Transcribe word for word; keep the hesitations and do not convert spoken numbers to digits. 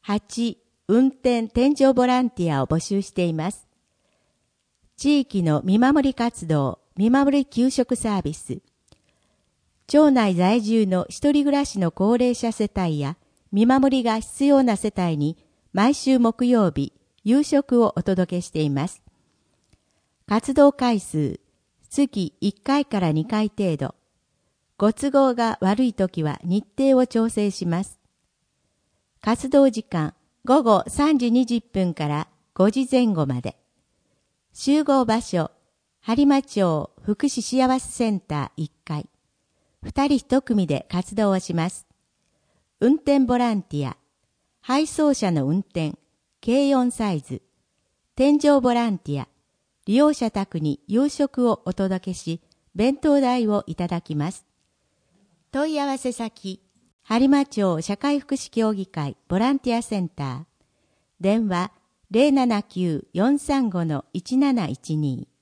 はち、運転添乗ボランティアを募集しています。地域の見守り活動、見守り給食サービス。町内在住の一人暮らしの高齢者世帯や見守りが必要な世帯に毎週木曜日、夕食をお届けしています。活動回数、月いっかいからにかい程度。ご都合が悪いときは日程を調整します。活動時間、ごごさんじにじゅっぷんからごじぜん後まで。集合場所、播磨町福祉幸せセンターいっかい。二人一組で活動をします。運転ボランティア、配送車の運転、軽よんサイズ、添乗ボランティア、利用者宅に夕食をお届けし、弁当代をいただきます。問い合わせ先、播磨町社会福祉協議会ボランティアセンター。電話 ゼロななきゅう よんさんご いちなないちに。